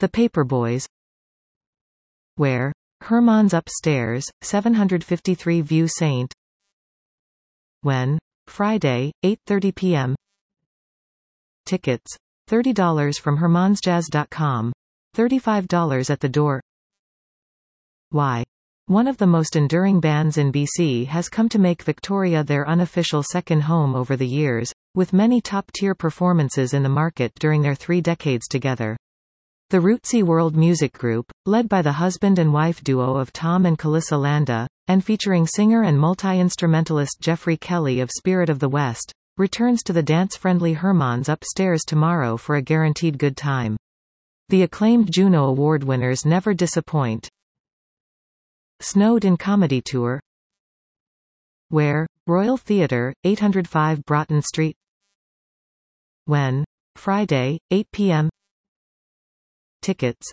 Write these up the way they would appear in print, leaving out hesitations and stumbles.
The Paperboys. Where? Hermann's Upstairs, 753 View St. When? Friday, 8:30 p.m. Tickets. $30 from hermannsjazz.com. $35 at the door. Why? One of the most enduring bands in BC has come to make Victoria their unofficial second home over the years, with many top-tier performances in the market during their 3 decades together. The Rootsy World Music Group, led by the husband and wife duo of Tom and Calissa Landa, and featuring singer and multi-instrumentalist Jeffrey Kelly of Spirit of the West, returns to the dance-friendly Hermann's Upstairs tomorrow for a guaranteed good time. The acclaimed Juno Award winners never disappoint. Snowed in Comedy Tour. Where? Royal Theatre, 805 Broughton Street. When? Friday, 8 p.m. Tickets.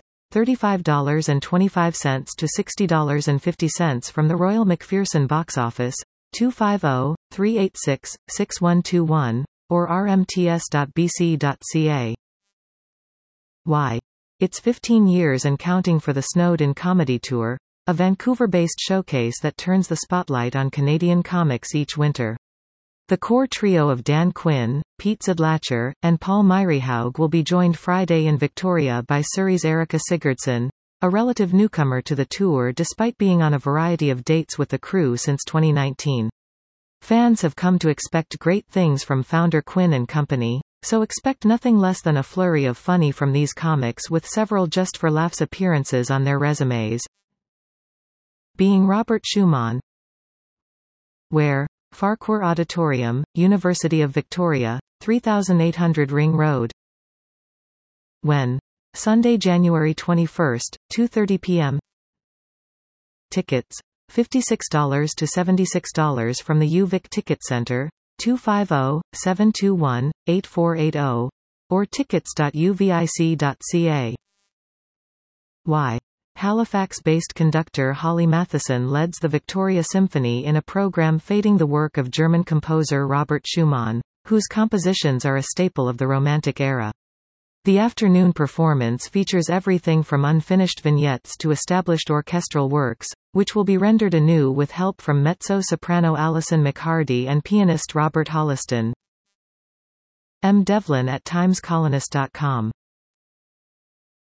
$35.25 to $60.50 from the Royal McPherson box office, 250-386-6121, or rmts.bc.ca. Why? It's 15 years and counting for the Snowed in Comedy Tour, a Vancouver-based showcase that turns the spotlight on Canadian comics each winter. The core trio of Dan Quinn, Pete Zedlacher, and Paul Myrehaug will be joined Friday in Victoria by Surrey's Erica Sigurdsson, a relative newcomer to the tour despite being on a variety of dates with the crew since 2019. Fans have come to expect great things from founder Quinn and company, so expect nothing less than a flurry of funny from these comics with several just-for-laughs appearances on their resumes. Being Robert Schumann. Where? Farquhar Auditorium, University of Victoria, 3800 Ring Road. When? Sunday, January 21, 2:30 p.m. Tickets. $56 to $76 from the UVic Ticket Centre, 250-721-8480, or tickets.uvic.ca. Why? Halifax-based conductor Holly Matheson leads the Victoria Symphony in a program fading the work of German composer Robert Schumann, whose compositions are a staple of the Romantic era. The afternoon performance features everything from unfinished vignettes to established orchestral works, which will be rendered anew with help from mezzo-soprano Alison McHardy and pianist Robert Holliston. M. Devlin at timescolonist.com